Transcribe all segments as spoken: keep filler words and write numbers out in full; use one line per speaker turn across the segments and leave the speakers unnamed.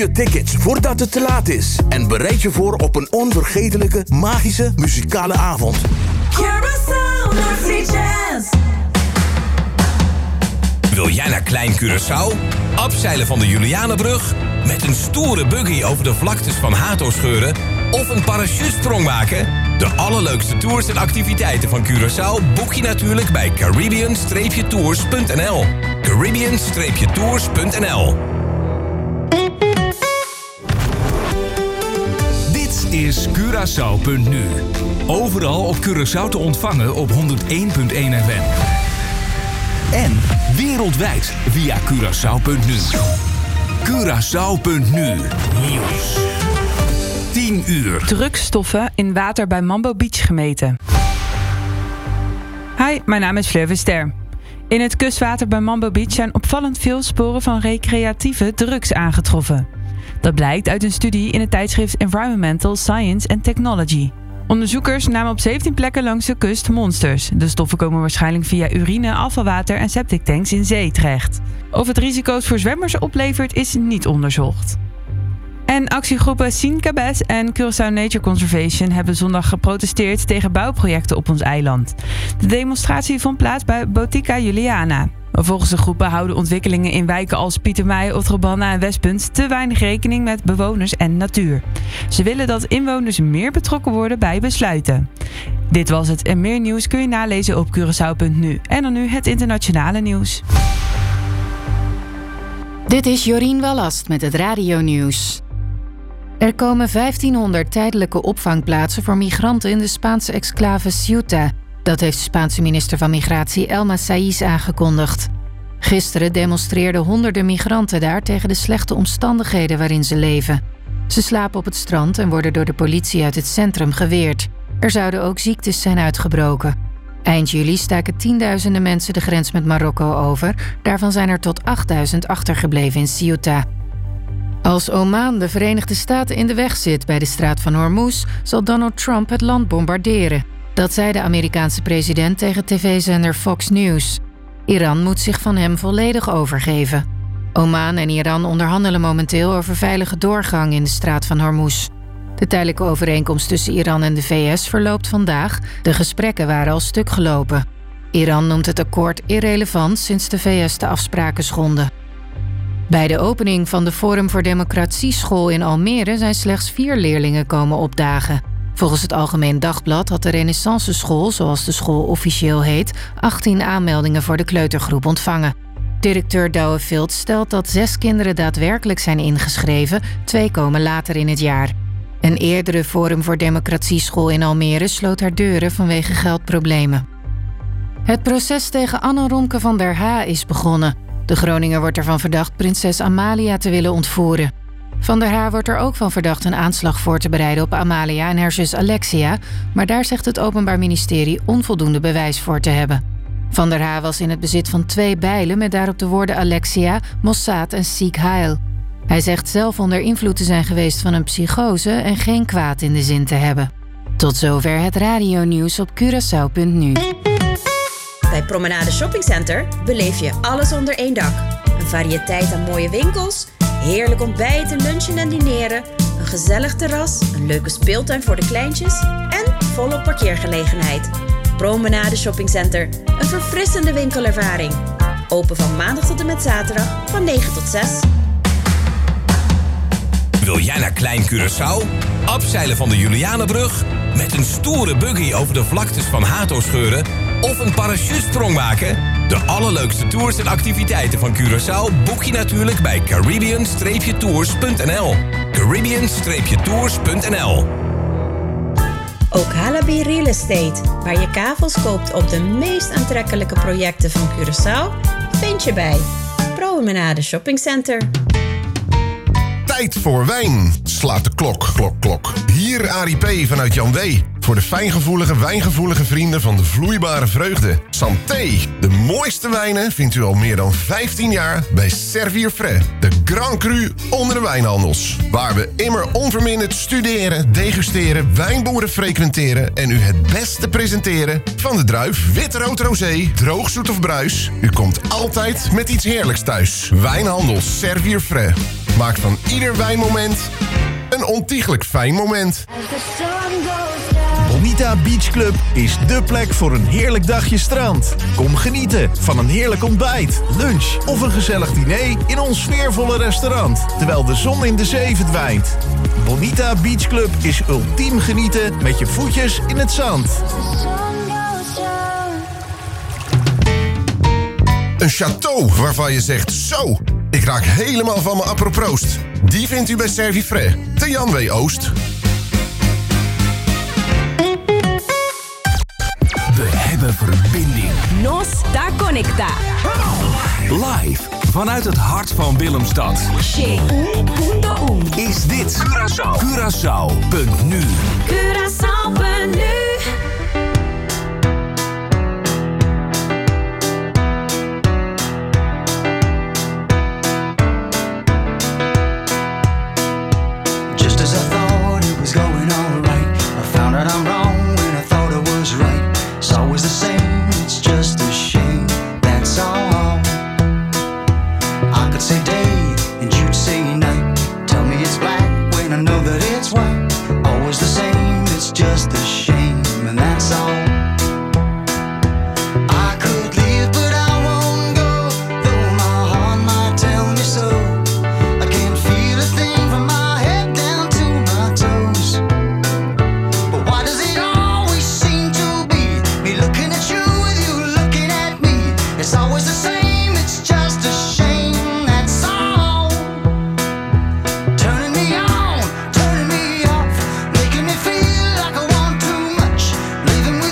je tickets voordat het te laat is. En bereid je voor op een onvergetelijke, magische, muzikale avond.
Curaçao North Sea Jazz.
Wil jij naar Klein Curaçao? Abzeilen van de Julianenbrug? Met een stoere buggy over de vlaktes van Hato-scheuren? Of een parachutesprong maken? De allerleukste tours en activiteiten van Curaçao boek je natuurlijk bij Caribbean Tours punt n l. Caribbean Tours punt n l.
Dit is Curaçao punt nu. Overal op Curaçao te ontvangen op honderd één komma één F M. En wereldwijd via Curaçao punt nu. Curaçao punt nu. Nieuws. tien uur.
Drugsstoffen in water bij Mambo Beach gemeten. Hi, mijn naam is Fleur Ster. In het kustwater bij Mambo Beach zijn opvallend veel sporen van recreatieve drugs aangetroffen. Dat blijkt uit een studie in het tijdschrift Environmental Science and Technology. Onderzoekers namen op zeventien plekken langs de kust monsters. De stoffen komen waarschijnlijk via urine, afvalwater en septic tanks in zee terecht. Of het risico's voor zwemmers oplevert is niet onderzocht. En actiegroepen Sien Cabes en Curaçao Nature Conservation hebben zondag geprotesteerd tegen bouwprojecten op ons eiland. De demonstratie vond plaats bij Botica Juliana. Volgens de groepen houden ontwikkelingen in wijken als Pietermei, Otrobanda en Westpunt te weinig rekening met bewoners en natuur. Ze willen dat inwoners meer betrokken worden bij besluiten. Dit was het en meer nieuws kun je nalezen op Curaçao punt nu. En dan nu het internationale nieuws.
Dit is Jorien Wallast met het radionieuws. Er komen vijftienhonderd tijdelijke opvangplaatsen voor migranten in de Spaanse exclave Ceuta. Dat heeft de Spaanse minister van Migratie Elma Saïz aangekondigd. Gisteren demonstreerden honderden migranten daar tegen de slechte omstandigheden waarin ze leven. Ze slapen op het strand en worden door de politie uit het centrum geweerd. Er zouden ook ziektes zijn uitgebroken. Eind juli staken tienduizenden mensen de grens met Marokko over. Daarvan zijn er tot achtduizend achtergebleven in Ceuta. Als Oman de Verenigde Staten in de weg zit bij de straat van Hormuz, zal Donald Trump het land bombarderen. Dat zei de Amerikaanse president tegen tv-zender Fox News. Iran moet zich van hem volledig overgeven. Oman en Iran onderhandelen momenteel over veilige doorgang in de straat van Hormuz. De tijdelijke overeenkomst tussen Iran en de V S verloopt vandaag. De gesprekken waren al stuk gelopen. Iran noemt het akkoord irrelevant sinds de V S de afspraken schonden. Bij de opening van de Forum voor Democratie School in Almere zijn slechts vier leerlingen komen opdagen. Volgens het Algemeen Dagblad had de Renaissance School, zoals de school officieel heet, achttien aanmeldingen voor de kleutergroep ontvangen. Directeur Douwe Vilt stelt dat zes kinderen daadwerkelijk zijn ingeschreven, twee komen later in het jaar. Een eerdere Forum voor Democratie School in Almere sloot haar deuren vanwege geldproblemen. Het proces tegen Anne Romke van der Haa is begonnen. De Groninger wordt ervan verdacht prinses Amalia te willen ontvoeren. Van der Haa wordt er ook van verdacht een aanslag voor te bereiden op Amalia en haar zus Alexia, maar daar zegt het Openbaar Ministerie onvoldoende bewijs voor te hebben. Van der Haa was in het bezit van twee bijlen met daarop de woorden Alexia, Mossad en Sieg Heil. Hij zegt zelf onder invloed te zijn geweest van een psychose en geen kwaad in de zin te hebben. Tot zover het radionieuws op Curaçao punt nu.
Bij Promenade Shopping Center beleef je alles onder één dak. Een variëteit aan mooie winkels, heerlijk ontbijten, lunchen en dineren, een gezellig terras, een leuke speeltuin voor de kleintjes en volop parkeergelegenheid. Promenade Shopping Center, een verfrissende winkelervaring. Open van maandag tot en met zaterdag van negen tot zes.
Wil jij naar Klein Curaçao? Abzeilen van de Julianenbrug? Met een stoere buggy over de vlaktes van Hato-scheuren? Of een parachutesprong maken? De allerleukste tours en activiteiten van Curaçao boek je natuurlijk bij Caribbean Tours punt n l. Caribbean Tours punt n l.
Ook Halabi Real Estate, waar je kavels koopt op de meest aantrekkelijke projecten van Curaçao, vind je bij Promenade Shopping Center.
Tijd voor wijn. Slaat de klok, klok, klok. Hier Arie P. vanuit Jan W. Voor de fijngevoelige, wijngevoelige vrienden van de vloeibare vreugde. Santé. De mooiste wijnen vindt u al meer dan vijftien jaar bij Servier Frais. De Grand Cru onder de wijnhandels. Waar we immer onverminderd studeren, degusteren, wijnboeren frequenteren en u het beste presenteren van de druif, wit, rood, rosé, droog, zoet of bruis. U komt altijd met iets heerlijks thuis. Wijnhandels Servier Frais. maakt van ieder wijnmoment een ontiegelijk fijn moment.
Bonita Beach Club is dé plek voor een heerlijk dagje strand. Kom genieten van een heerlijk ontbijt, lunch of een gezellig diner in ons sfeervolle restaurant, terwijl de zon in de zee verdwijnt. Bonita Beach Club is ultiem genieten met je voetjes in het zand.
Een château waarvan je zegt zo, ik raak helemaal van mijn apropoost. Die vindt u bij Servifrais, te Jan W. Oost.
We hebben verbinding.
Nos da Conecta.
Live vanuit het hart van Willemstad. Is dit Curaçao. Curaçao.nu.
Curaçao.nu.
Just as I thought it was going all right, I found out I'm wrong when I thought I was right. It's always the same, it's just a shame, that's all. I could say day and you'd say night. Tell me it's black when I know that it's white. Always the same, it's just a shame, and that's all. I could leave but I won't go, though my heart might tell me so. I can't feel a thing from my head down to my toes. But why does it always seem to be me looking at you with you looking at me? It's always the same, it's just a shame, that's all. Turning me on, turning me off, making me feel like I want too much. Leaving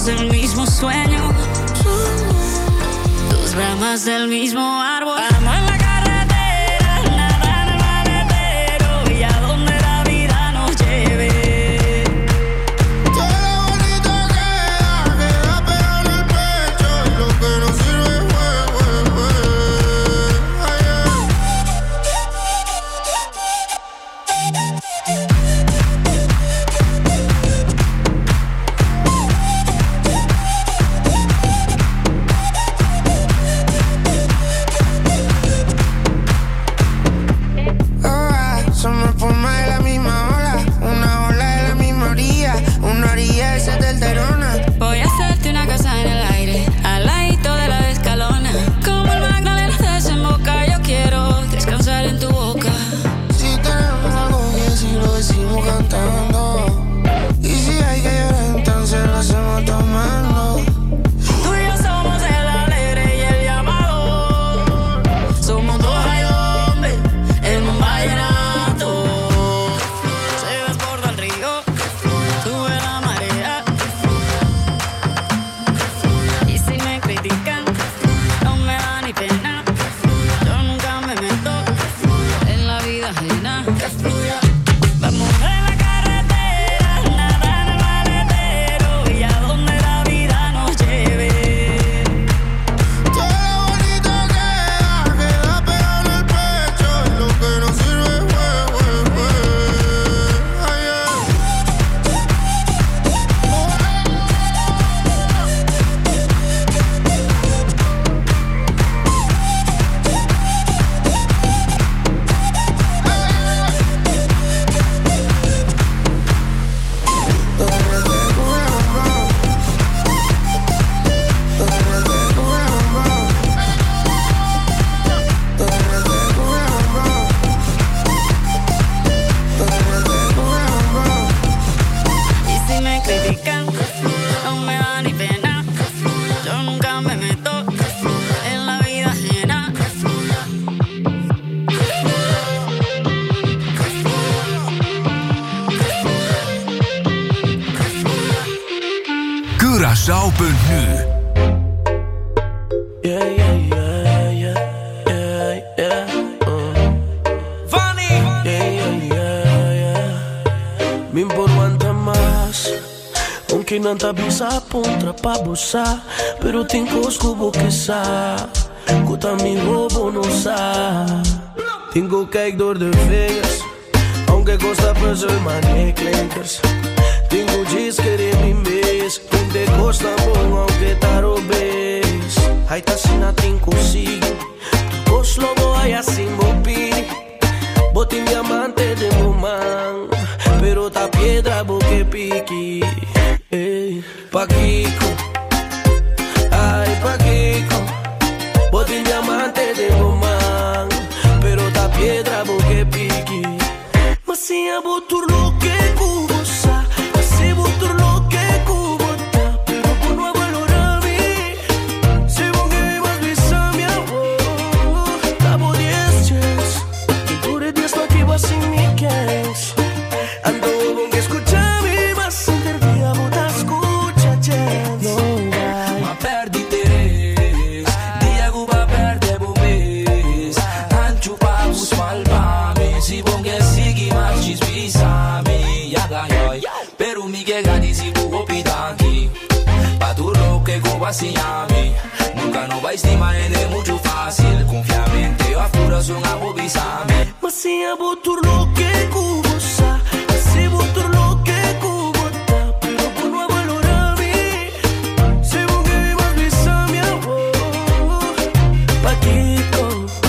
del mismo sueño, dos ramas del mismo árbol. Vamos en la carretera, nada en el maletero y a donde la vida nos lleve.
Todo lo bonito queda, queda pegado en el pecho y lo que no sirve fue, fue, fue. Ay, ay. Alright, somos espuma de la misma ola, una ola de la misma orilla, una orilla de esa delterona.
Voy a hacerte una casa en el aire, al ladito de la escalona. Como el Magdalena desemboca, yo quiero descansar en tu boca.
Si tenemos algo que si lo decimos cantando, y si hay que llorar entonces lo hacemos tomando.
Tú y yo somos el alegre y el llamador. Somos dos hombres en un vallenato. Se desborda el río, sube la marea. Y si me critican, no me da ni pena. Yo nunca me meto en la vida ajena. Vamos en la carretera, nada en el maletero y a donde la vida nos lleve.
Todo lo bonito queda, queda pegado en el pecho y lo que no sirve fue, fue, fue. Ay, ay.
Y si me critican, no me da ni pena. Yo nunca me meto en la vida ajena.
Curaçao punt nu.
Yeah, yeah, yeah, yeah, yeah, yeah.
Funny.
Yeah, yeah, yeah, yeah. Me importa más. Aunque não tá bisa pontra pra boçar, pero tem cosco que sa. Kuta mi robo no sa. Tengo kijk door de vingers, aunque costa per soy manie klinkers. Tengo G's que in mi mes, te costa bom aunque taro bes. Hai tá sina tengo si, tu coslo voy a sin bopi. Botin diamante de momán, pero ta piedra boque piqui. Ey, Paquico, ay Paquico. Botin diamante de momán, pero ta piedra boque piqui. Mas si a botur lo que cubosa, si botur lo que cubota, pero por no valora mí. Si vos que vas visa mi amor, tabo diez chance, y tú eres diez no que vas sin mi case. Ando con que escucha mi más el día bota escucha chance.
Ma perdi teres, dia guba perde bumes. Anchu pa bus palpame, si bon que sigi machis pisame. Yaga yoy, pero mi que gani si bugo pidanki. Pa tu lo que guba si llame. Nunca no va a estimar en el mucho fácil. Confiamente yo afura son a bobisame.
Mas si a botur lo que cubosa, si botur lo que cubota, pero por no valora mí. Si vos que vas visa mi amor, Paquico,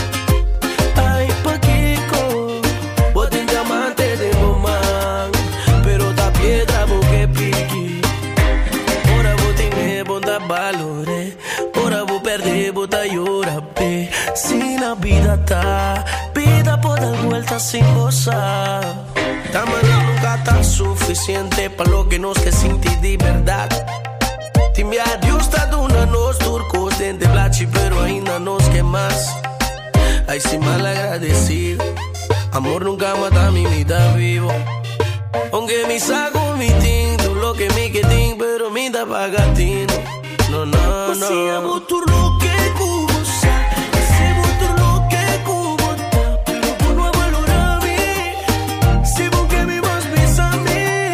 ay Paquico. Botin diamante de momán, pero ta piedra boque piqui. Ora botin me bota valore, ora vou perder bota llora pe. Si la vida ta, vida por dar vueltas sin gozar. Tamara nunca está suficiente para lo que nos que sentir de verdad. Timia Dios tá dando nos turcos dentro de blachi, pero ainda nos que más. Ay, si mal agradecido, amor nunca mata mi vida vivo. Aunque me saco mi ting, tú lo que me que ting, pero mi linda bagatino. No, no, no. Si amo tu lo que cubo sa, si amo tu lo que cubo ta, pero por no valorarme, si vos que me vas besame,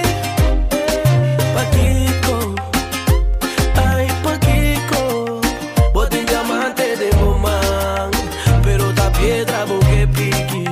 Paquico, ay Paquico, vos te diamante de gomán, pero ta piedra vos que piqui.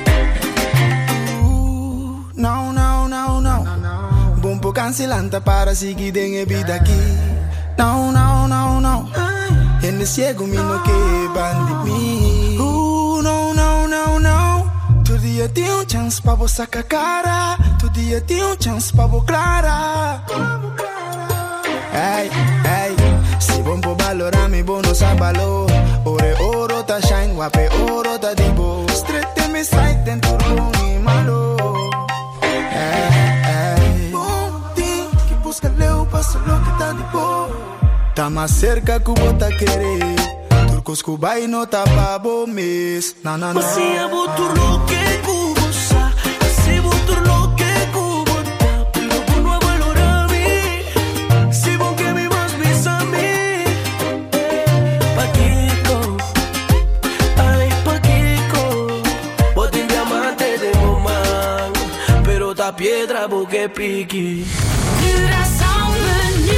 Uh, no, no, no, no, bom po cancelanta para seguir en vida aqui. No, no, no, no. En el ciego mi no que van de mí. Uh, no, no, no, no. Tu dia tem um chance pra você sacar cara. Tu dia tem um chance pra você clara. Hey, hey. Se bom po valorar me bom no sabalo. Ore oro ta shine, wape oro ta dibo. Straight me side dentro turbo ni malo. Hey, hey. Bom tem que busca leu passo lo que tá de boa. Tá mais cerca que o bota querer. Turcos cubai no tá pa bomes. Na na na.
Você amo tu lo que cubo sa, se amo tu lo que cubo ta, pero por no valorarme, si vos que me vas besame, Paquico, ay Paquico, vos te diamante de gomán, pero ta piedra vos que piqui.
Curaçao menu.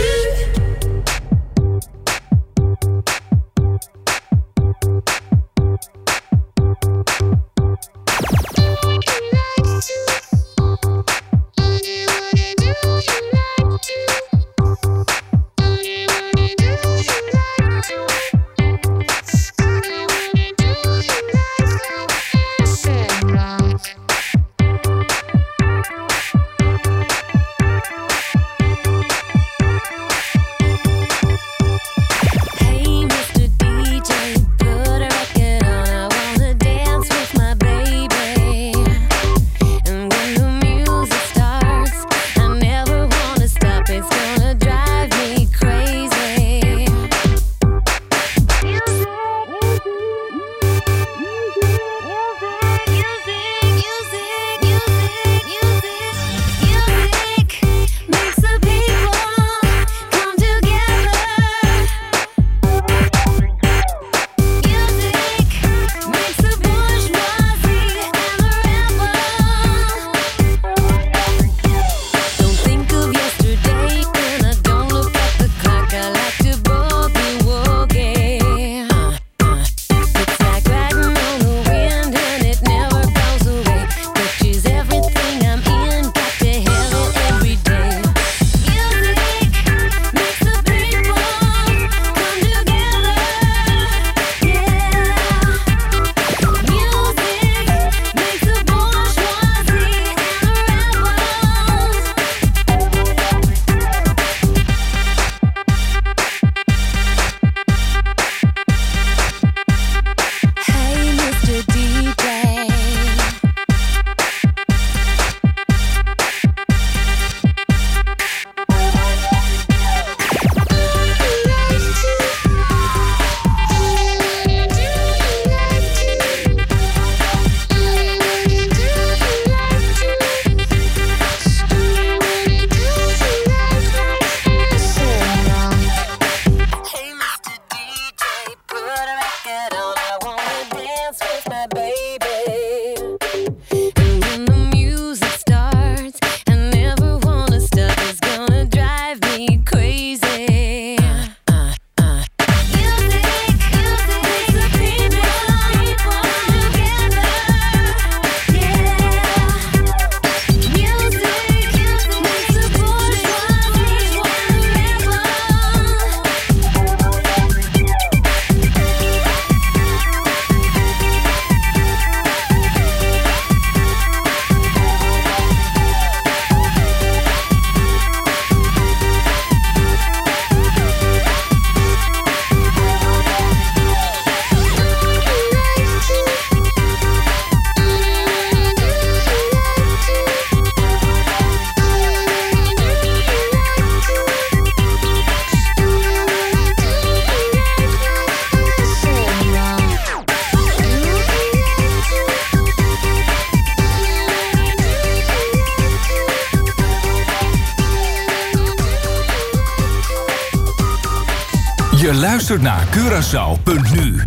Je luistert naar Curaçao punt nu.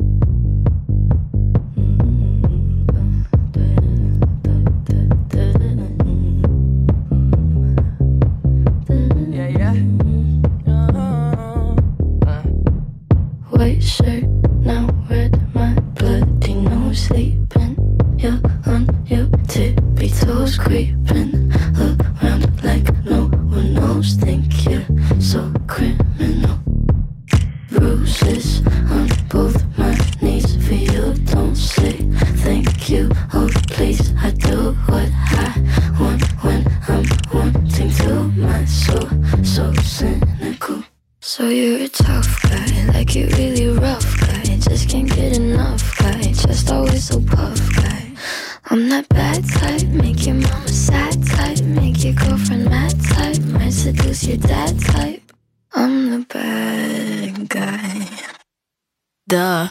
White shirt, now red, my bloody nose sleeping. You're on your tippy toes, creeping around like no one knows. Think you're so criminal. Bruises on both my knees for you. Don't say thank you, oh please. I do what I want when I'm wanting to. My soul so cynical. So you're a tough guy, like you really rough guy. Just can't get enough guy, just always so puff guy. I'm that bad type, make your mama sad type, make your girlfriend mad type, might seduce your dad type. I'm the bad guy. Duh.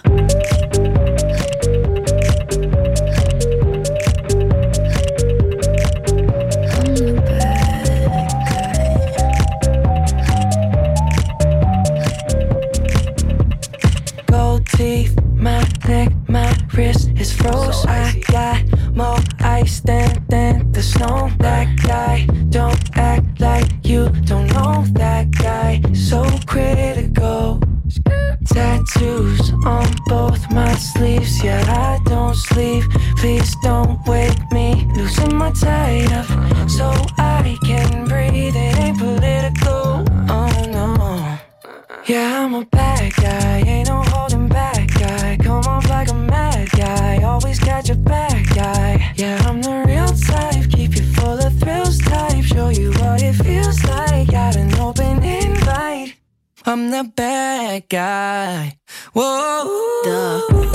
Teeth, my neck, my wrist is froze. I got more ice than, than the snow. That guy, don't act like you don't know. That guy, so critical. Tattoos on both my sleeves. Yeah, I don't sleep. Please don't wake me. Losing my tie up so I can breathe. It ain't political. Oh no. Yeah, I'm a bad guy. Ain't no holding back guy. Come off like a mad guy. Always got your back guy. Yeah, I'm the real type. Keep you full of thrills type. Show you what it feels like. Got an open invite. I'm the bad guy. Whoa. Duh.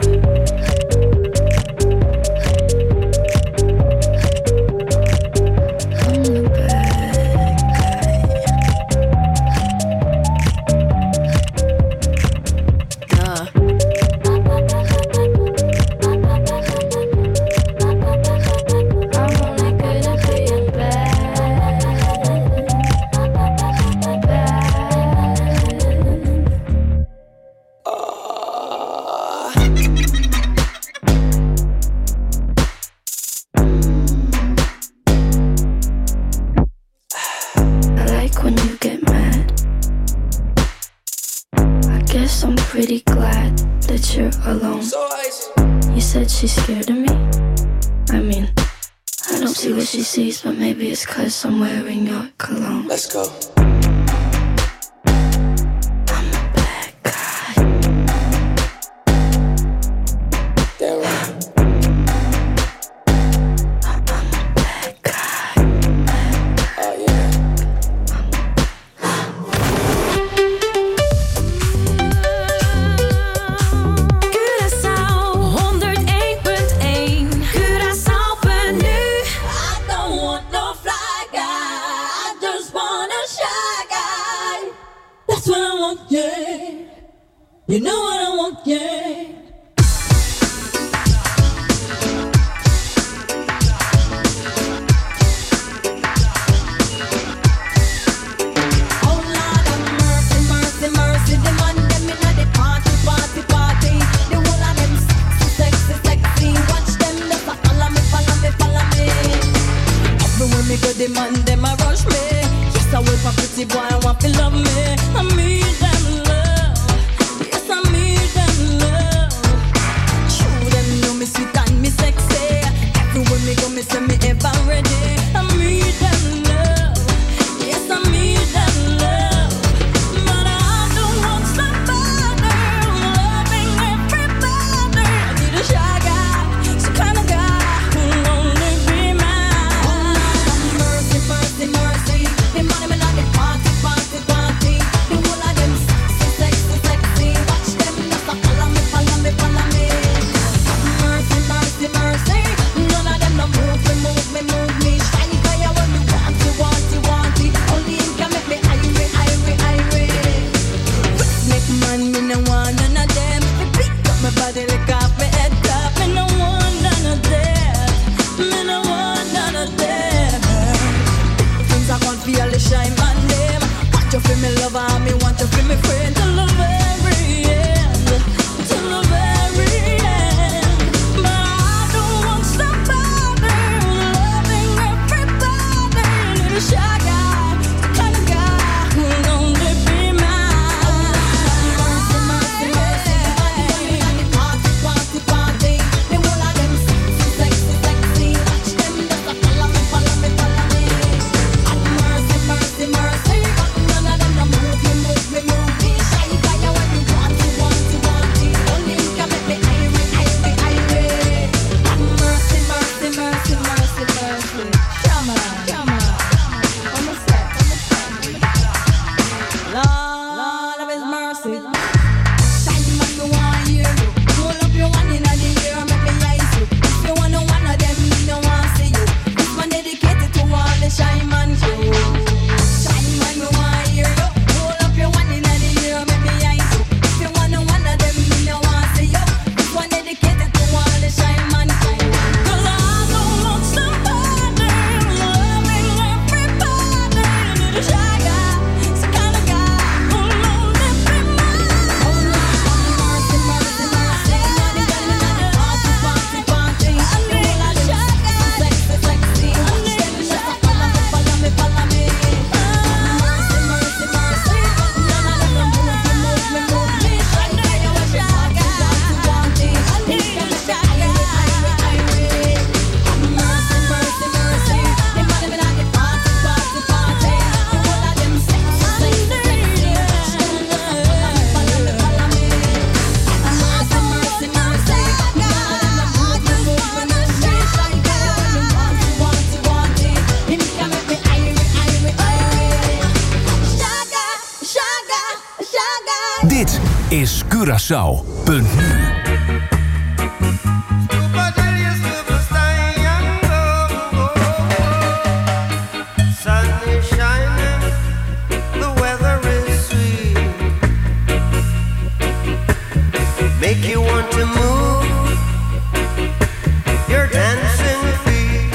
Pretty glad that you're alone. You said she's scared of me. I mean, I don't see what she sees, but maybe it's 'cause I'm wearing your cologne.
Let's go.
You know what I want, yeah. Oh Lord have mercy, mercy, mercy. The man them inna the party, party, party. The whole of them sexy, sexy, sexy. Watch them just a follow me, follow me, follow me. Everywhere me go, the man them a rush me. Yes, I wait for pretty boy, I want to love me. I need them love. Yes, I need them love.
Dit is Curaçao punt nu.
Make you want to move your dancing feet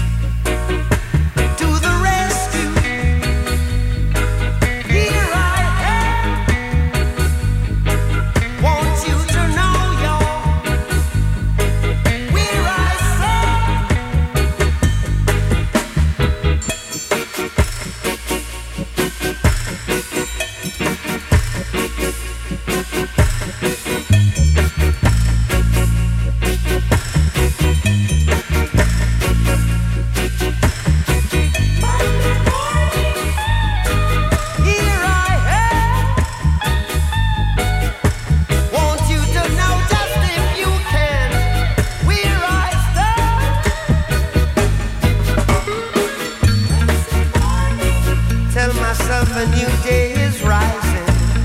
to the rescue. Here I am. Want you to know you're where I a new day is rising.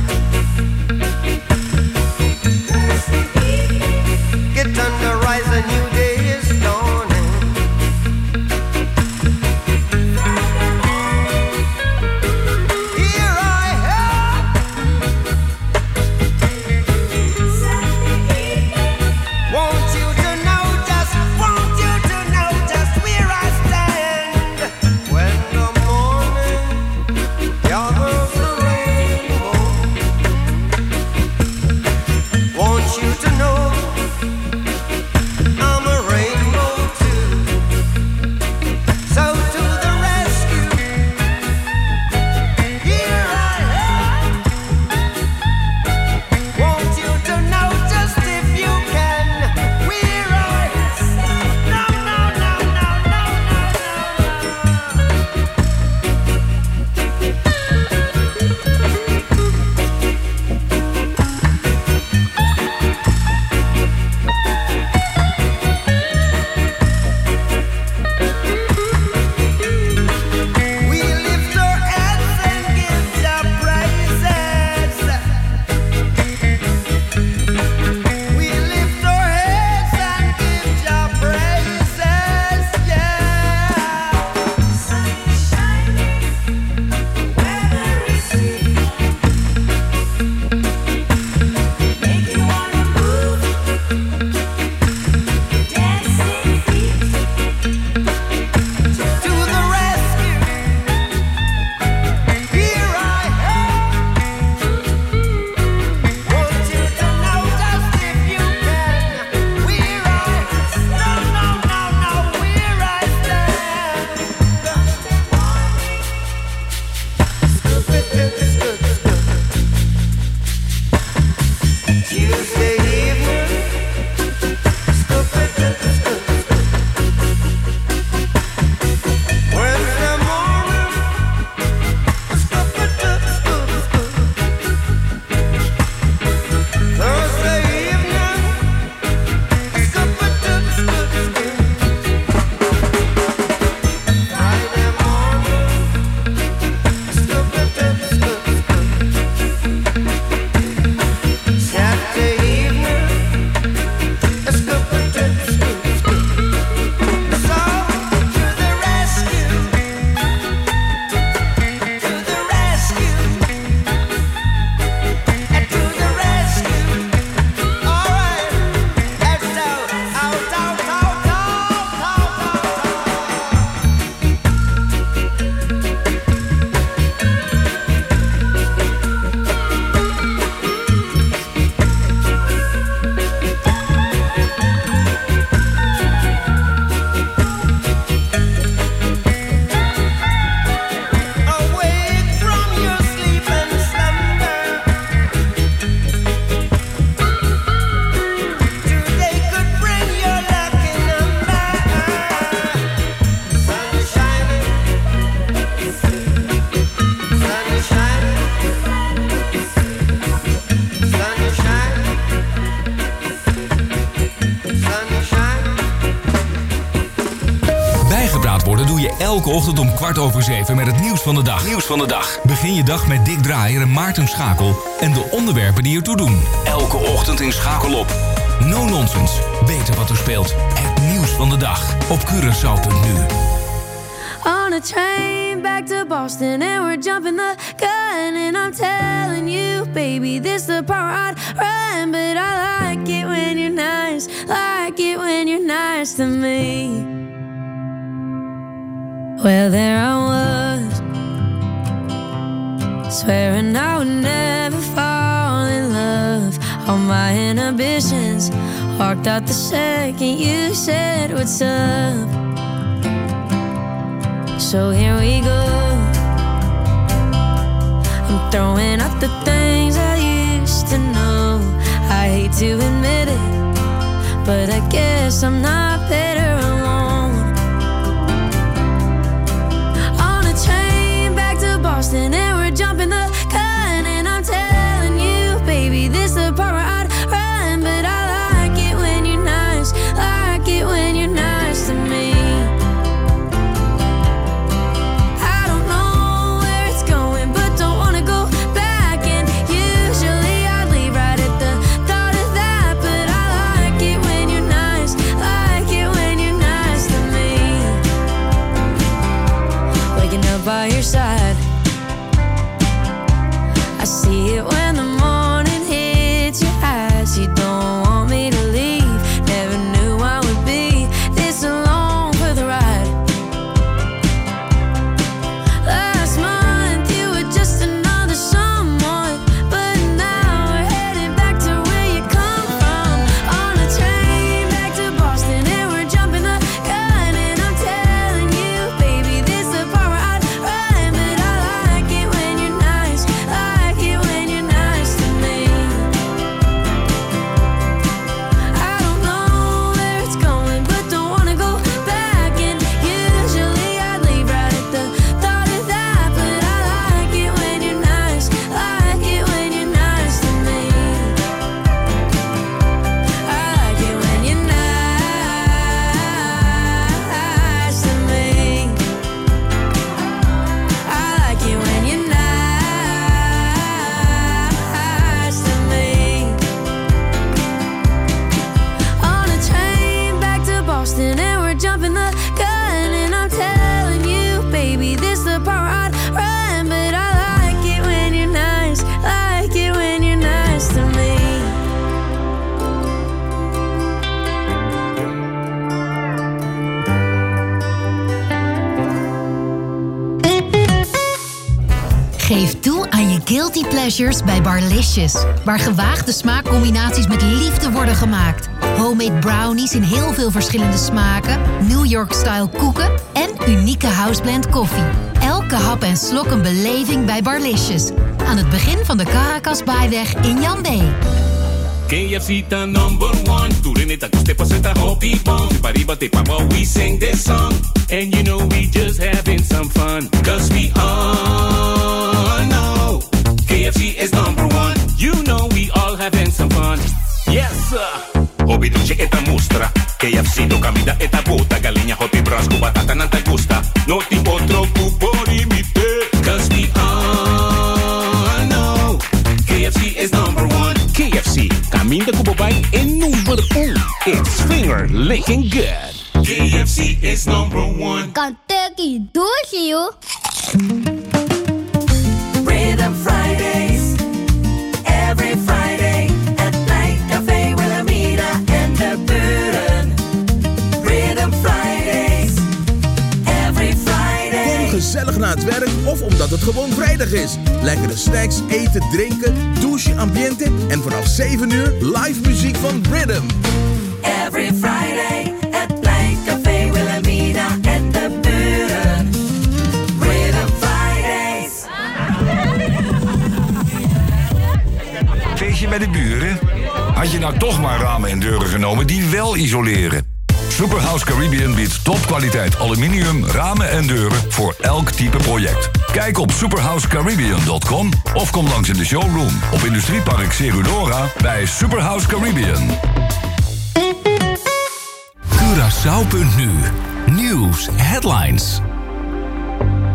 Elke ochtend om kwart over zeven met het nieuws van de dag. Nieuws van de dag. Begin je dag met Dick Draaier en Maarten Schakel en de onderwerpen die ertoe doen. Elke ochtend in Schakel op. No nonsense. Weten wat er speelt. Het nieuws van de dag op Curaçao punt n u.
On a train back to Boston and we're jumping the gun and I'm telling you, baby, this the part I'd run, but I like it when you're nice, like it when you're nice to me. Well, there I was, swearing I would never fall in love. All my inhibitions walked out the second you said what's up. So here we go. I'm throwing out the things I used to know. I hate to admit it, but I guess I'm not better alone. On a train back to Boston and we're jumping the gun and I'm telling you, baby, this the part where I'd run, but I like it when you're nice, like it when you're nice to me. By your side, I see it when the morning hits your eyes. You don't want me to leave. Never knew I would be this alone for the ride. Last month you were just another someone, but now we're headed back to where you come from. On a train back to Boston and we're jumping the gun and I'm telling you, baby, this the part where I
Geef toe aan je guilty pleasures bij Barlicious, waar gewaagde smaakcombinaties met liefde worden gemaakt. Homemade brownies in heel veel verschillende smaken, New York-style koeken en unieke houseblend koffie. Elke hap en slok een beleving bij Barlicious. Aan het begin van de Caracas-Baaiweg in Jan B.
K F C the number one. Turinita guste paseta hoppy bomb. Pariba te pama, we sing this song. And you know we just having some fun. Cause we all know K F C is number one. You know we all having some fun. Yes sir. Hobby duce eta mustra. K F C do comida eta puta. Galinha hot brasco batata não te gusta. No te preocupo por imite. Cause we all know K F C is number one. K F C, caminho da Cuba Bike in number one. It's finger licking good. K F C is number one.
Kentucky, doe je?
Rhythm Fridays, every Friday at Night Café Wilhelmina en de buren. Rhythm Fridays, every Friday.
Kom gezellig naar het werk of omdat het gewoon vrijdag is. Lekkere snacks, eten, drinken, douche, ambiente en vanaf zeven uur live muziek van Rhythm.
Every Friday at Night Café Wilhelmina en de buren. Rhythm Fridays.
Feestje bij de buren? Had je nou toch maar ramen en deuren genomen die wel isoleren? Superhouse Caribbean biedt topkwaliteit aluminium, ramen en deuren voor elk type project. Kijk op superhouse caribbean dot com of kom langs in de showroom op Industriepark Cerudora bij Superhouse Caribbean.
Curaçao punt n u. Nieuws, headlines.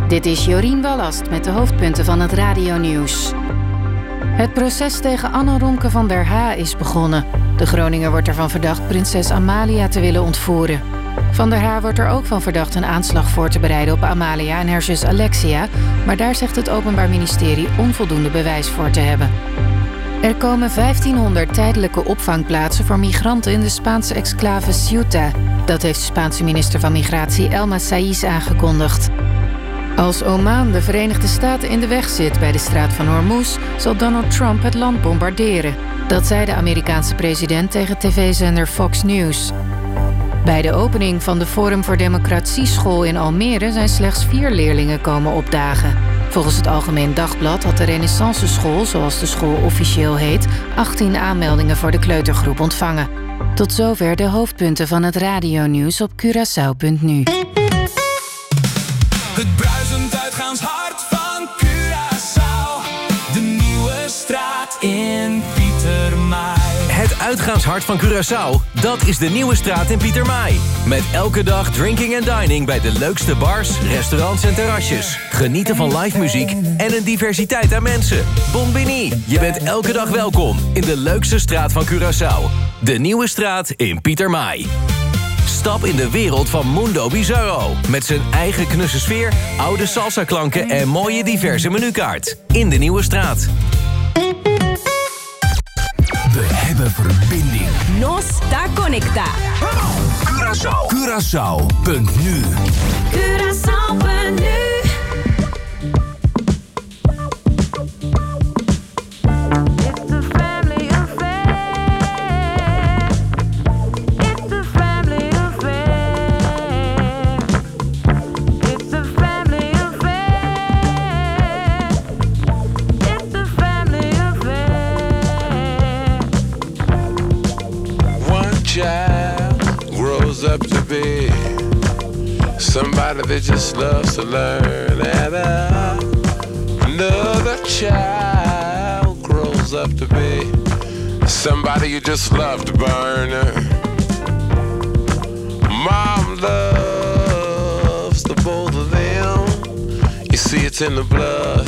Dit is Jorien Wallast met de hoofdpunten van het radionieuws. Het proces tegen Anne Romke van der Haa is begonnen. De Groninger wordt ervan verdacht prinses Amalia te willen ontvoeren. Van der Haa wordt er ook van verdacht een aanslag voor te bereiden op Amalia en haar zus Alexia, maar daar zegt het Openbaar Ministerie onvoldoende bewijs voor te hebben. Er komen vijftienhonderd tijdelijke opvangplaatsen voor migranten in de Spaanse exclave Ceuta. Dat heeft de Spaanse minister van Migratie Elma Saïs aangekondigd. Als Oman de Verenigde Staten in de weg zit bij de straat van Hormuz, zal Donald Trump het land bombarderen. Dat zei de Amerikaanse president tegen tv-zender Fox News. Bij de opening van de Forum voor Democratie school in Almere zijn slechts vier leerlingen komen opdagen. Volgens het Algemeen Dagblad had de Renaissance School, zoals de school officieel heet, achttien aanmeldingen voor de kleutergroep ontvangen. Tot zover de hoofdpunten van het radionieuws op Curaçao punt nu.
Het bruisend uitgaanshart van Curaçao. De nieuwe straat in Pietermaai.
Het uitgaanshart van Curaçao, dat is de nieuwe straat in Pietermaai. Met elke dag drinking en dining bij de leukste bars, restaurants en terrasjes. Genieten van live muziek en een diversiteit aan mensen. Bombini, je bent elke dag welkom in de leukste straat van Curaçao. De nieuwe straat in Pietermaai. Stap in de wereld van Mundo Bizarro. Met zijn eigen knusse sfeer, oude salsa-klanken en mooie diverse menukaart. In de nieuwe straat.
We hebben verbinding.
Nos está conecta.
Curaçao. Curaçao punt nu.
Curaçao punt nu.
Up to be somebody that just loves to learn, and uh, another child grows up to be somebody you just love to burn. Mom loves the both of them. You see, it's in the blood.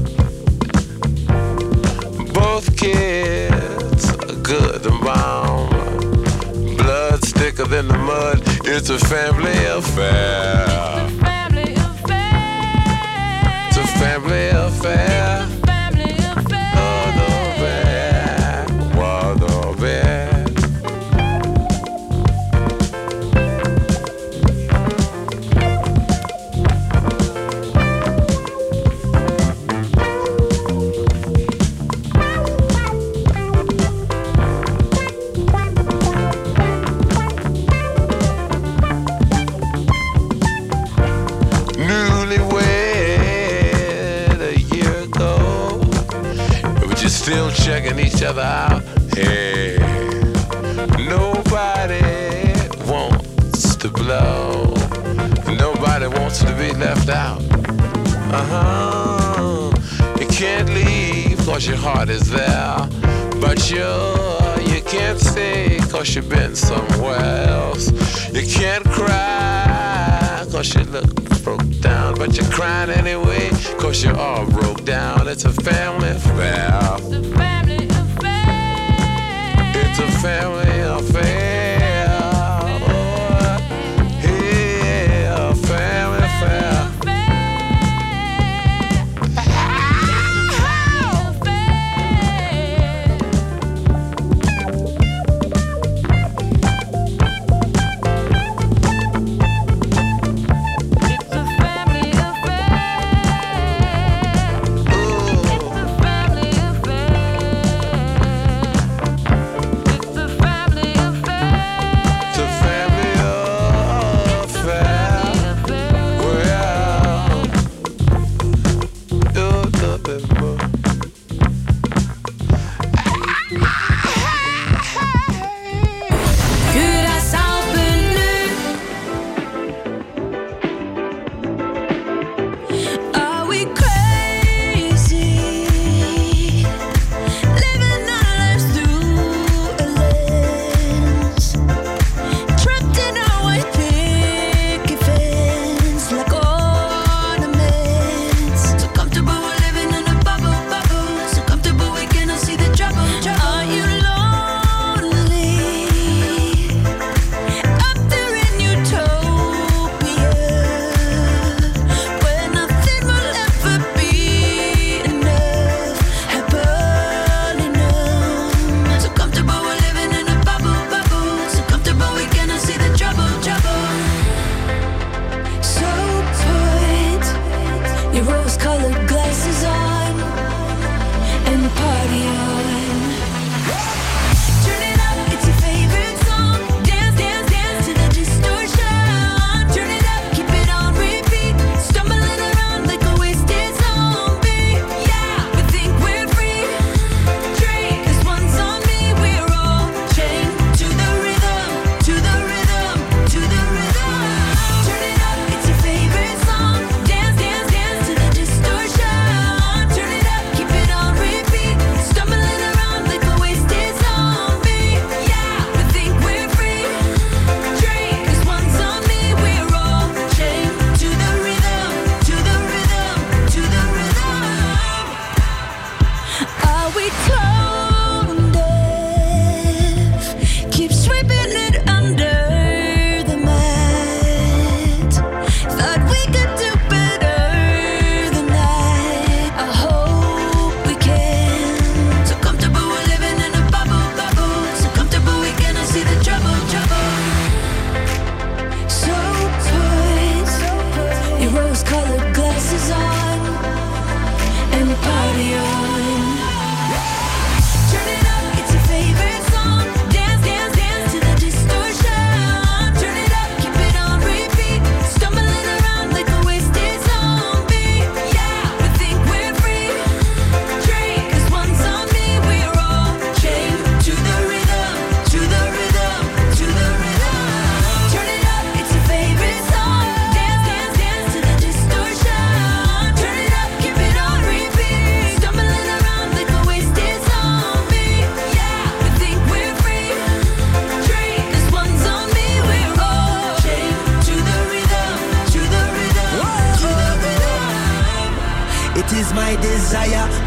Both kids are good and bomb. Blood thicker than the mud. It's a family affair. It's a family affair. Oh, no bad. Oh, no bad. Still checking each other out. Hey, nobody wants to blow. Nobody wants to be left out. Uh-huh. You can't leave cause your heart is there. But you, you can't stay cause you've been somewhere else. You can't cry cause you look broke down. But you're crying anyway cause you're all broke down. It's a family affair. It's a family affair. Oh, yeah, a family affair.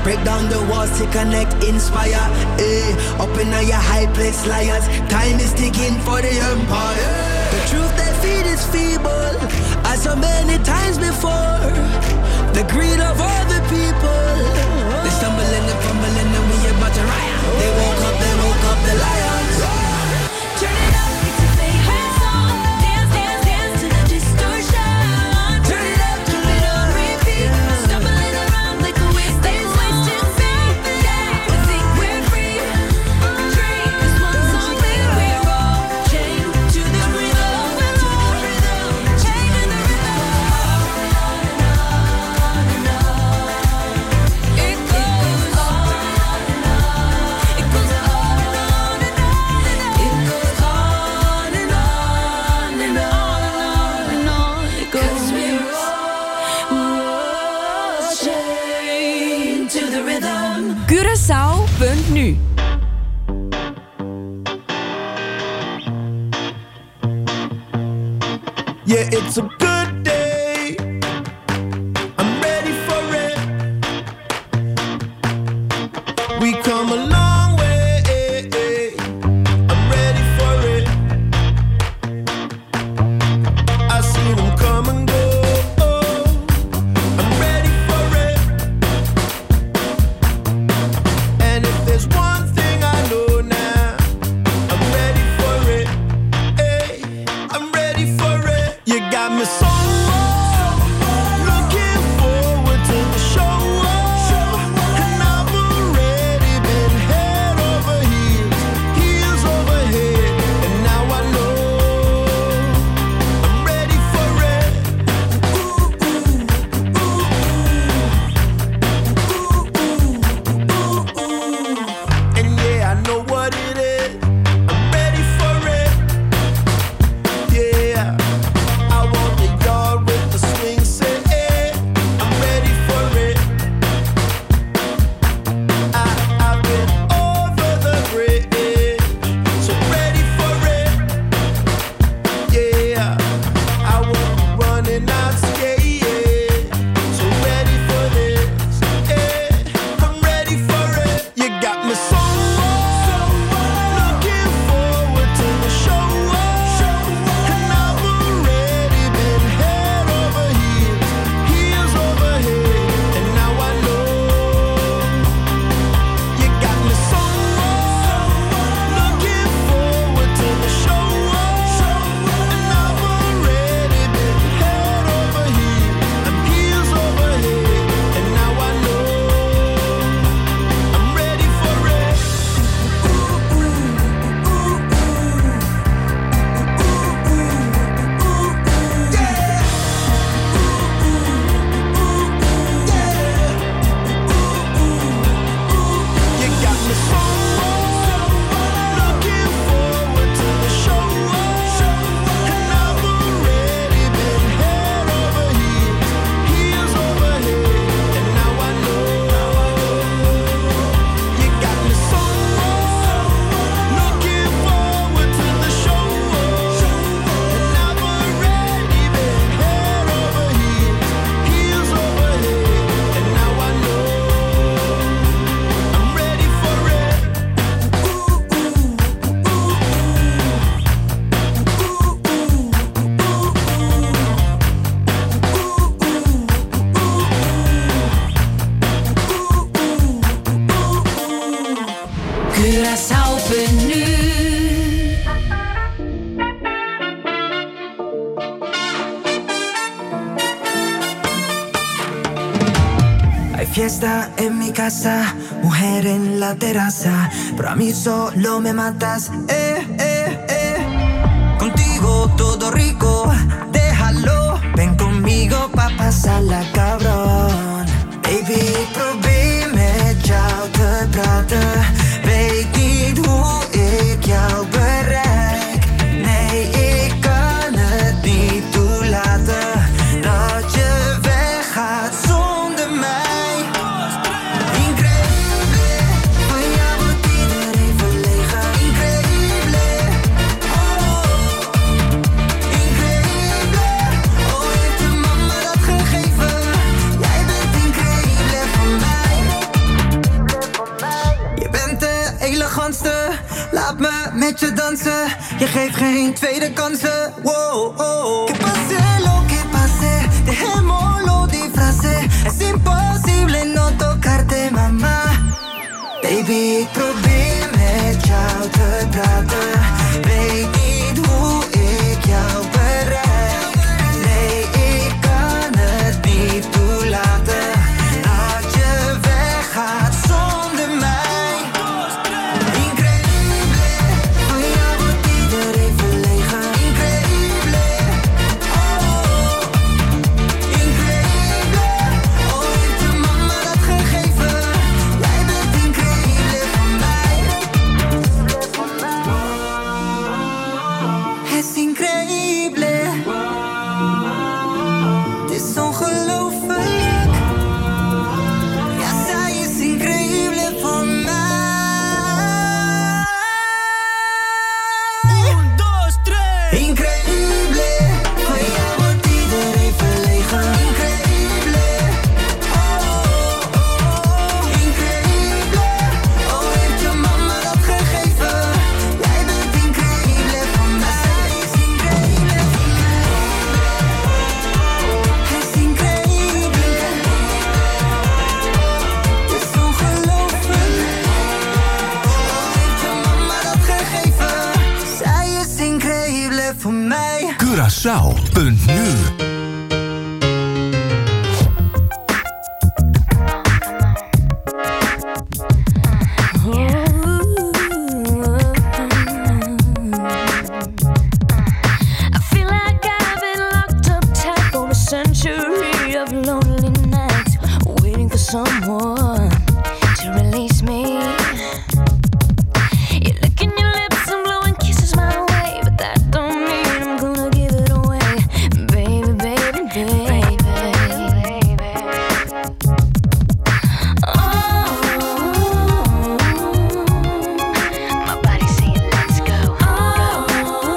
Break down the walls to connect, inspire. Eh, up in your high place, liars. Time is ticking for the empire. The truth they feed is feeble, as so many times before. The greed of other people. They stumbling and fumbling and we about to riot. They woke up, they woke up the lions.
Turn it up, it's a favorite song. Dance, dance, dance to the distortion. Turn it up, turn it on repeat. Stumbling around like a wasted wasted feet. Yeah, we think we're free. Drink this one song, we're we're all chained to the rhythm. We're all chained to the rhythm. It goes on and on. It goes on and on and on. It goes on and on and on and on. It goes. We're all chained to the rhythm.
Curaçao punt nu.
Yeah, it's a good day. I'm ready for it. We come a long way. I'm ready for it. I see them come and go. I'm ready for it. And if there's one thing I know now, I'm ready for it. Hey, I'm ready for it. You got me so looking forward to the show. And I've already been head over heels, heels over head. And now I know I'm ready for it. Ooh, ooh, ooh, ooh, ooh. And yeah, I know what it is. I'm ready for it. Yeah, I want the yard with the swing set. I'm ready for it. I, I've been over the bridge, so ready for it. Yeah, I won't be running out scared, so ready for this. Yeah, I'm ready for it. You got me so looking forward to the show. And I've already been head over heels, heels over head. And now I know you got me so looking forward to the show. And I've already been head over heels, I'm heels over head. And now I know I'm ready for it. You got me so looking forward to the show. And I've already been head over heels, heels over head. And now I know you got me so looking forward to the show. And I've already been head over heels, heels over head. And now I know I'm ready for it.
Curaçao punt nu.
Hay fiesta en mi casa, mujer en la terraza, pero a mí solo me matas. Eh, eh, eh. Contigo todo rico, déjalo. Ven conmigo pa' pasarla cabrón. Baby, probeer met jou te praten. Weet niet hoe ik jou bereik. Nee, ik kan het niet toelaten dat je weggaat zonder mij. Increíble, van jou wordt iedereen verlegen. Increíble, oh, increíble. Oh, heeft de mama dat gegeven? Jij bent increíble van mij. elegantste. Laat me met je dansen. Je geeft geen tweede kansen. Wow, oh. Que pase lo que pase, dejémoslo disfrace. Es imposible no tocarte, mama. Baby, ik probeer met jou te praten. Weet niet hoe ik jou bereik. Nee, ik kan het niet toelaten dat je weggaat zonder mij. Increíble, van jou wordt iedereen verlegen. Increíble, oh, increíble. Oh, heeft je mama dat gegeven? Jij bent increíble van mij. Het is increíble. Het is ongelooflijk. Ja, zij is increíble van mij. Un, dos, tres. Increíble. Van jou wordt iedereen verlegen. Increíble. Oh, oh, increíble. Oh, heeft je mama dat gegeven? Jij bent increíble van mij. Zij is increíble van mij. Hij is increíble. Het is ongelooflijk. Oh, heeft je mama dat gegeven? Zij is increíble voor mij.
Curaçao punt nu.
I feel like I've been locked up tight for a century of lonely nights, waiting for someone to release me. You're licking your lips and blowing kisses my way, but that don't mean I'm gonna give it away, baby, baby, baby. Oh, my body's saying let's go. Oh,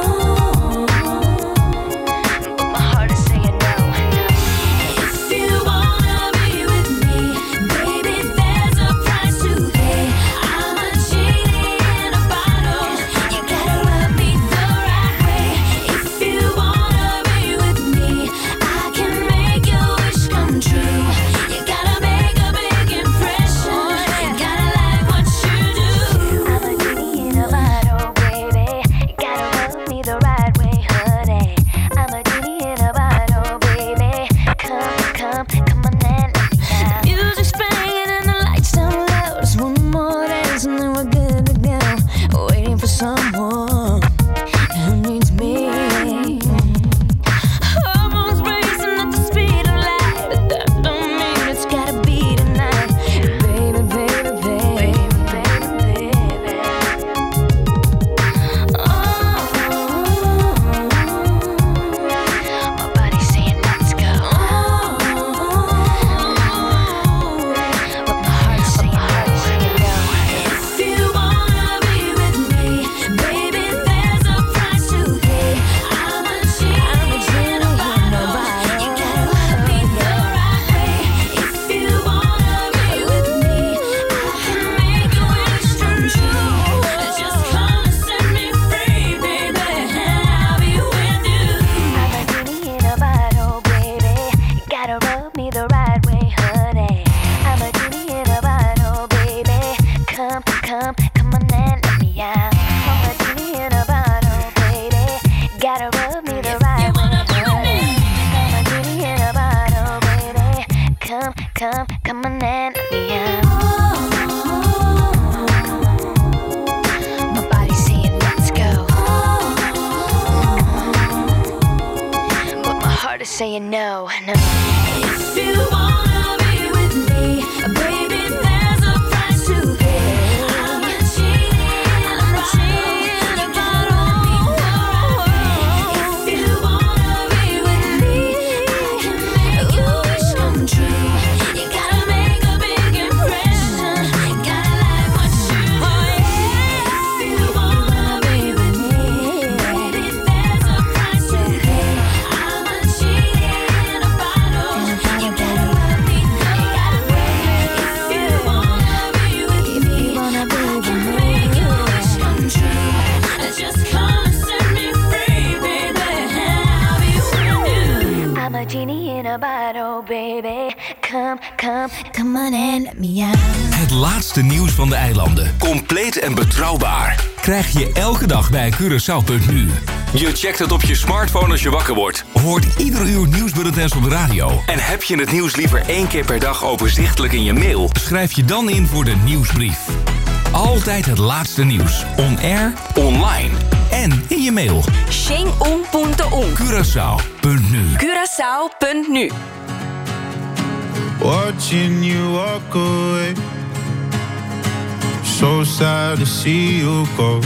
but my heart is saying no. If you wanna be with me, baby, there's a price to pay. I'm a genie in a bottle. You gotta rub me the right way. If you wanna be with me, I can make your wish come true. You gotta make a big impression. You gotta like what you do. I'm a genie in a bottle, baby. You gotta rub me the right way, honey. I'm a genie in a bottle, baby. Come, come, come on and let me out. The music's playing and the lights down low. Just one more dance and then we're good to go. Waiting for someone who needs me. Hormones racing at the speed of light, but that don't mean it's gotta be tonight. Baby, baby, baby, baby, baby. Oh, my body's saying let's go. But my heart's saying no. If you wanna be with me, baby, there's a price to pay. I'm a genie in a bottle. You gotta love me the right way. If you wanna be with me, I can make your wish come true. Just come and set me free, baby, and I'll be with you. I'm a genie in a bottle, baby. You gotta rub me the right way, honey. I'm a genie in a bottle, baby. Come, come, come on and let me out. I'm a genie in a bottle, baby. Gotta rub me the right way, honey. I'm a genie in a bottle, baby. Come, come, come on and let me out. My body's saying let's go, but my heart is saying no, no. If you wanna be with me, baby, there's a price to pay. I'm a genie in a bottle. You gotta rub me the right way. If you wanna be with me, I can make your wish come true. You gotta make a big impression. You gotta like what you do. If you wanna be with me, baby, there's a price to pay. I'm a genie in a bottle.
body, oh baby. Come, come, come on and let me out.
Het laatste nieuws van de eilanden. Compleet en betrouwbaar. Krijg je elke dag bij Curaçao punt nu. Je checkt het op je smartphone als je wakker wordt. Hoort ieder uur nieuwsbulletins op de radio. En heb je het nieuws liever één keer per dag overzichtelijk in je mail? Schrijf je dan in voor de nieuwsbrief. Altijd het laatste nieuws. On air, online en in je mail.
Geen on punto on.
Curaçao punt nu.
Curaçao punt nu.
Watching you walk away, so sad to see you go.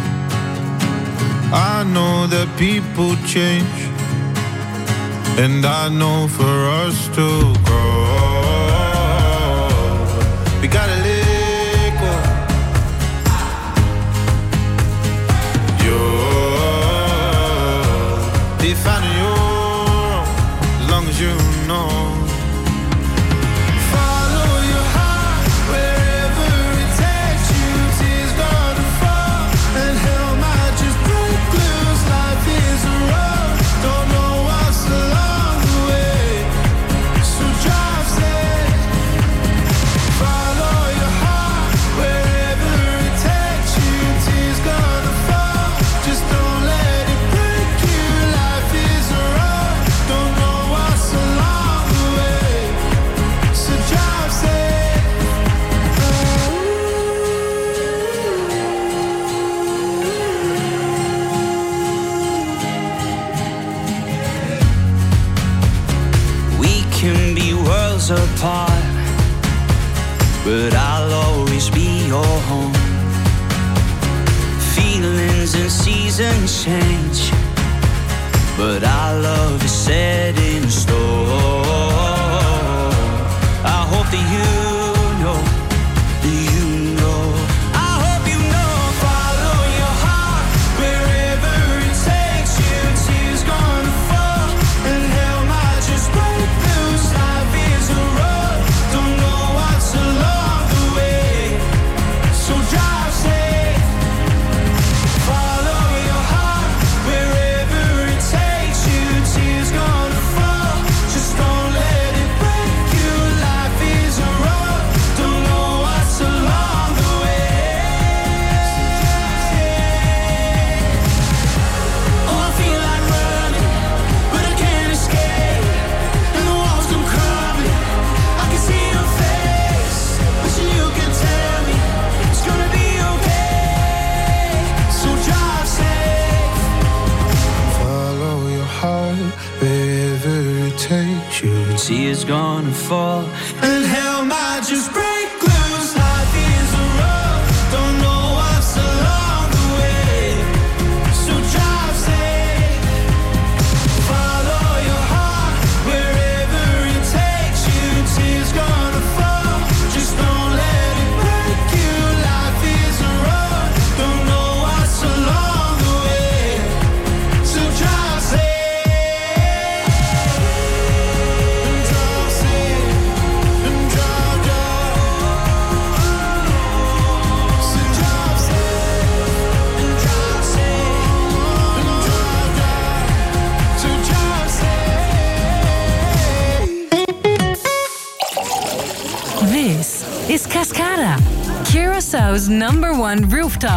I know that people change, and I know for us to grow, we gotta let go. You're defining your own, as long as you know.
Apart, but I'll always be your home. Feelings and seasons change, but our love is set in stone. I hope that you know, you know. I hope you know. Follow your heart wherever it takes you. Tears gonna fall and hell might just break loose. Life is a road, don't know what's along the way, so drive safe. Follow your heart wherever it takes you. Tears gonna fall, just don't let it break you. Life is a road, don't know what's along the way. Oh, I feel like running, but I can't escape, and the walls come crumbling. I can see your face, but you can tell me it's gonna be okay, so drive safe.
Follow your heart wherever it takes you.
Tears gonna fall
And hell might just break loose. Life is a road, don't know what's along the way, so drive safe. Follow your heart wherever it takes you. Tears gonna fall, just don't let it break you. Life is a road, don't know what's along the way, so drive safe. And drive safe, and drive, drive. So drive safe, and drive safe, and drive, drive. So drive safe.
This is Cascada, Curaçao's number one rooftop